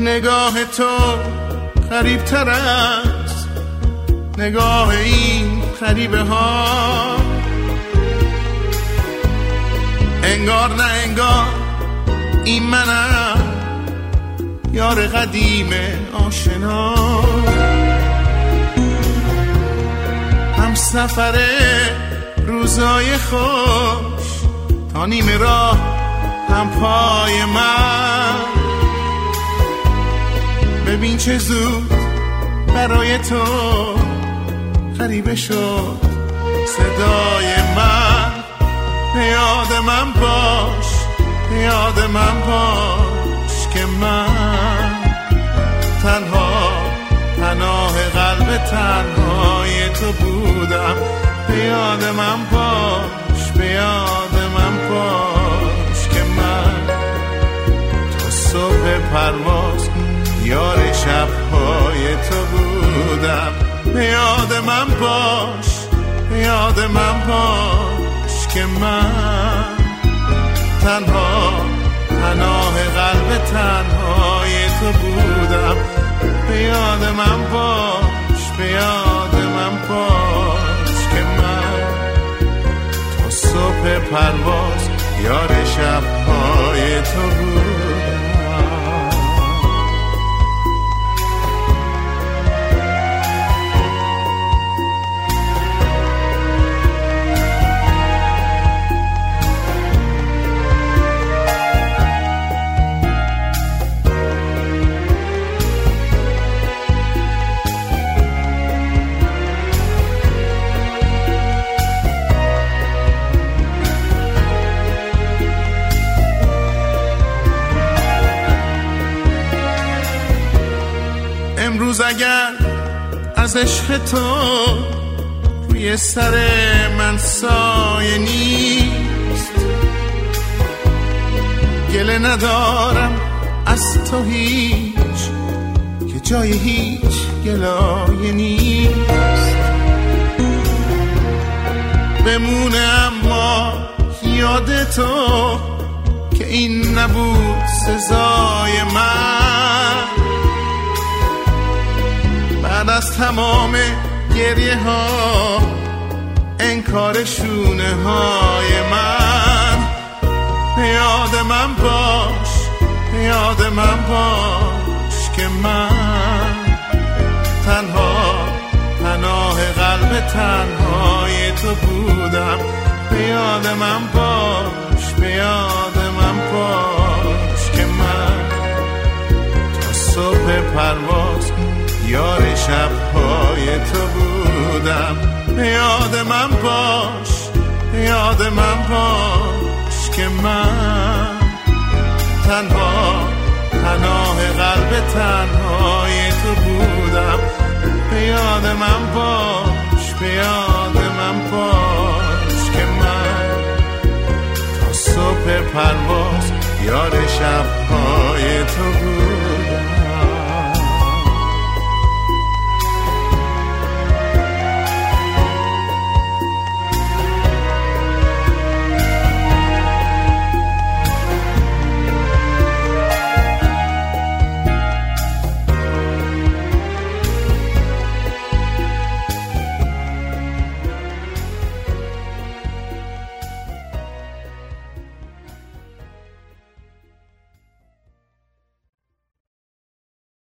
نگاه تو غریب تر است نگاه این غریبه ها، انگار نه انگار این منم یار قدیم آشنا، هم سفر روزای خوش تا نیمه راه هم پای من، ببین چه زود برای تو غریبه شد صدای من، به یاد من باش به یاد من باش که من تنها پناه قلب تنهای تو بودم، به یاد من باش به یاد من باش که من تا صبح پرواز یار شبهای تو بودم، به یاد من باش به یاد من باش که من تنها پناه قلب تنهای تو بودم، به یاد من باش به یاد من باش که من تا صبح پرواز یار شبهای تو بودم. امروز اگر از عشق تو روی سر من سایه نیست، گله ندارم از تو هیچ که جای هیچ گلایه نیست، بمونه اما یاد تو که این نبود سزای من، بعد از تمام گریه ها انکار شونه های من، به یاد من باش به یاد من باش که من تنها پناه قلب تنهای تو بودم، به یاد من باش به یاد من باش که من تا صبح پرواز یار شبهای تو بودم، به یاد من باش به یاد من باش که من تنها پناه قلب تنهای تو بودم، به یاد من باش به یاد من باش که من تا صبح پرواز یار شبهای